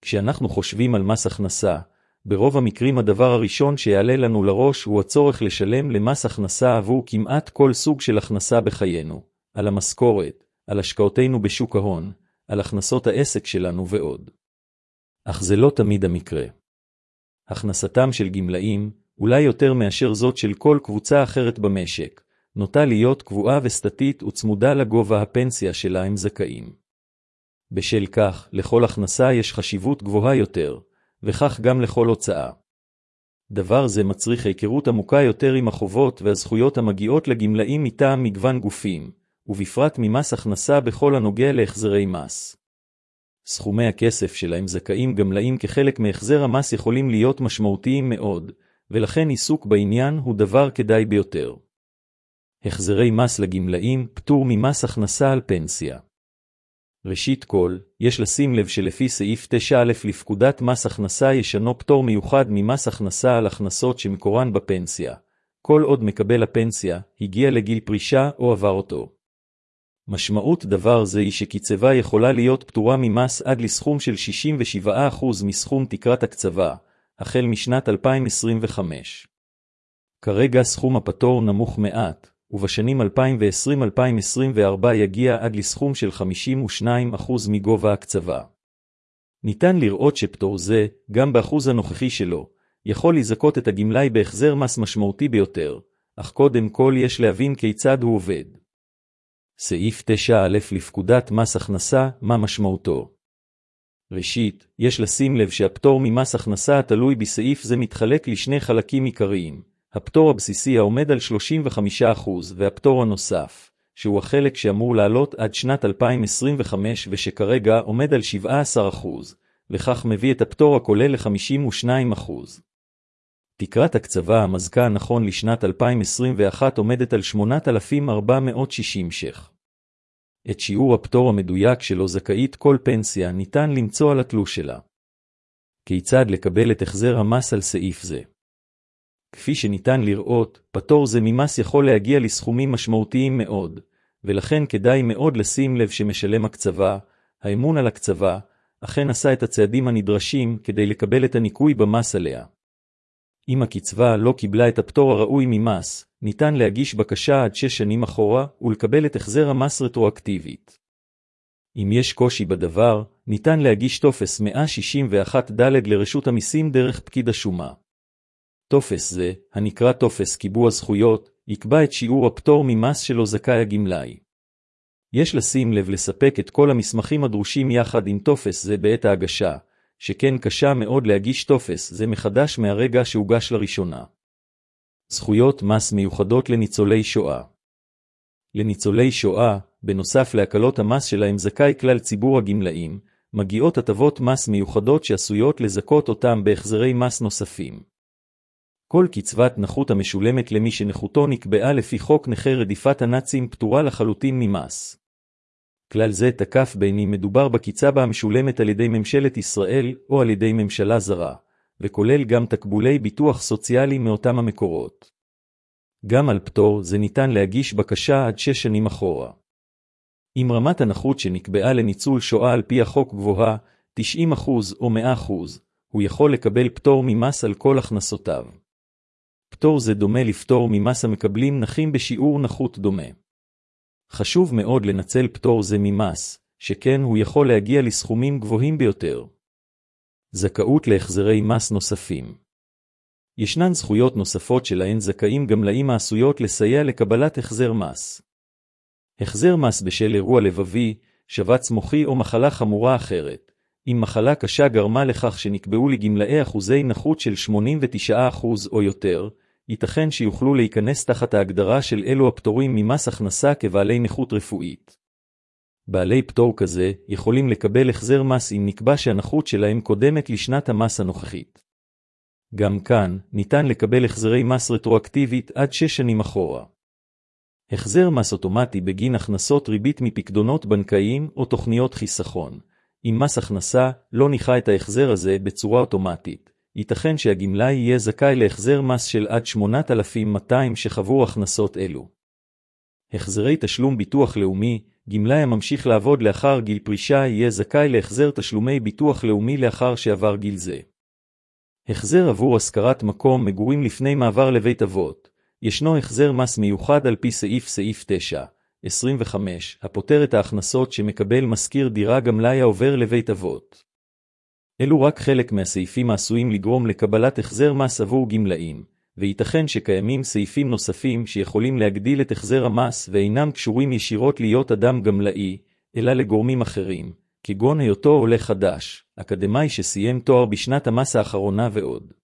כשאנחנו חושבים על מס הכנסה, ברוב המקרים הדבר הראשון שיעלה לנו לראש הוא הצורך לשלם למס הכנסה עבור כמעט כל סוג של הכנסה בחיינו, על המשכורת, על השקעותינו בשוק ההון, על הכנסות העסק שלנו ועוד. אך זה לא תמיד המקרה. הכנסתם של גמלאים, אולי יותר מאשר זאת של כל קבוצה אחרת במשק, נוטה להיות קבועה וסטטית וצמודה לגובה הפנסיה שלה הם זכאים. בשל כך, לכל הכנסה יש חשיבות גבוהה יותר, וכך גם לכל הוצאה. דבר זה מצריך היכרות עמוקה יותר עם החובות והזכויות המגיעות לגמלאים מטעם מגוון גופים, ובפרט ממס הכנסה בכל הנוגע להחזרי מס. סכומי הכסף שלהם זכאים גמלאים כחלק מהחזר המס יכולים להיות משמעותיים מאוד, ולכן עיסוק בעניין הוא דבר כדאי ביותר. החזרי מס לגמלאים, פטור ממס הכנסה על פנסיה. ראשית כל, יש לשים לב שלפי סעיף 9א לפקודת מס הכנסה ישנו פטור מיוחד ממס הכנסה על הכנסות שמקורן בפנסיה, כל עוד מקבל הפנסיה, הגיע לגיל פרישה או עבר אותו. משמעות דבר זה היא שקצבה יכולה להיות פטורה ממס עד לסכום של 67% מסכום תקרת הקצבה, החל משנת 2025. כרגע סכום הפטור נמוך מעט, ובשנים 2020-2024 יגיע עד לסכום של 52% מגובה הקצבה. ניתן לראות שפטור זה, גם באחוז הנוכחי שלו, יכול לזכות את הגמלאי בהחזר מס משמעותי ביותר, אך קודם כל יש להבין כיצד הוא עובד. סעיף 9א לפקודת מס הכנסה, מה משמעותו? ראשית, יש לשים לב שהפטור ממס הכנסה התלוי בסעיף זה מתחלק לשני חלקים עיקריים. הפטור הבסיסי העומד על 35% והפטור הנוסף, שהוא החלק שאמור לעלות עד שנת 2025 ושכרגע עומד על 17%, וכך מביא את הפטור הכולל ל-52%. תקרת הקצבה המזכה נכון לשנת 2021 עומדת על 8,460 ש"ח. את שיעור הפטור המדויק שלו זכאית כל פנסיה ניתן למצוא על התלוש שלה. כיצד לקבל את החזר המס על סעיף זה? כפי שניתן לראות, פטור זה ממס יכול להגיע לסכומים משמעותיים מאוד, ולכן כדאי מאוד לשים לב שמשלם הקצבה, האמון על הקצבה, אכן עשה את הצעדים הנדרשים כדי לקבל את הניקוי במס עליה. אם הקצבה לא קיבלה את הפטור הראוי ממס, ניתן להגיש בקשה עד 6 שנים אחורה ולקבל את החזר המס רטרואקטיבית. אם יש קושי בדבר, ניתן להגיש טופס 161ד לרשות המיסים דרך פקיד השומה. טופס זה, הנקרא טופס קיבוע זכויות, יקבע את שיעור הפטור ממס שלו זכאי הגמלאי. יש לשים לב לספק את כל המסמכים הדרושים יחד עם טופס זה בעת ההגשה, שכן קשה מאוד להגיש טופס זה מחדש מהרגע שהוגש לראשונה. זכויות מס מיוחדות לניצולי שואה. לניצולי שואה, בנוסף להקלות המס שלהם זכאי כלל ציבור הגמלאים, מגיעות הטבות מס מיוחדות שעשויות לזכות אותם בהחזרי מס נוספים. כל קצבת נכות המשולמת למי שנכותו נקבעה לפי חוק נכי רדיפת הנאצים פטורה לחלוטין ממס. כלל זה תקף בין אם מדובר בקצבה המשולמת על ידי ממשלת ישראל או על ידי ממשלה זרה, וכולל גם תקבולי ביטוח סוציאלי מאותם המקורות. גם על פטור זה ניתן להגיש בקשה עד 6 שנים אחורה. אם רמת הנכות שנקבעה לניצול שואה על פי החוק גבוהה, 90% או 100%, הוא יכול לקבל פטור ממס על כל הכנסותיו. פטור זה דומה לפטור ממס המקבלים נכים בשיעור נכות דומה. חשוב מאוד לנצל פטור זה ממס, שכן הוא יכול להגיע לסכומים גבוהים ביותר. זכאות להחזרי מס נוספים. ישנן זכויות נוספות שלהן זכאים גמלאים העשויות לסייע לקבלת החזר מס. החזר מס בשל אירוע לבבי, שבץ מוחי או מחלה חמורה אחרת. אם מחלה קשה גרמה לכך שנקבעו לגמלאי אחוזי נכות של 89% או יותר, ייתכן שיוכלו להיכנס תחת ההגדרה של אלו הפטורים ממס הכנסה כבעלי נכות רפואית. בעלי פטור כזה יכולים לקבל החזר מס אם נקבע שהנכות שלהם קודמת לשנת המס הנוכחית. גם כאן ניתן לקבל החזרי מס רטרואקטיבית עד 6 שנים אחורה. החזר מס אוטומטי בגין הכנסות ריבית מפקדונות בנקאיים או תוכניות חיסכון. אם מס הכנסה לא ניחה את ההחזר הזה בצורה אוטומטית, ייתכן שהגמלאי יהיה זכאי להחזר מס של עד 8,200 שחבור הכנסות אלו. החזרי תשלום ביטוח לאומי, גמלאי הממשיך לעבוד לאחר גיל פרישה יהיה זכאי להחזר תשלומי ביטוח לאומי לאחר שעבר גיל זה. החזר עבור השכרת מקום מגורים לפני מעבר לבית אבות. ישנו החזר מס מיוחד על פי סעיף 9(25) הפותר את ההכנסות שמקבל משכיר דירה גמלאי העובר לבית אבות. אלו רק חלק מהסעיפים העשויים לגרום לקבלת החזר מס עבור גמלאים, וייתכן שקיימים סעיפים נוספים שיכולים להגדיל את החזר המס ואינם קשורים ישירות להיות אדם גמלאי, אלא לגורמים אחרים, כגון היותו עולה חדש, אקדמאי שסיים תואר בשנת המס האחרונה ועוד.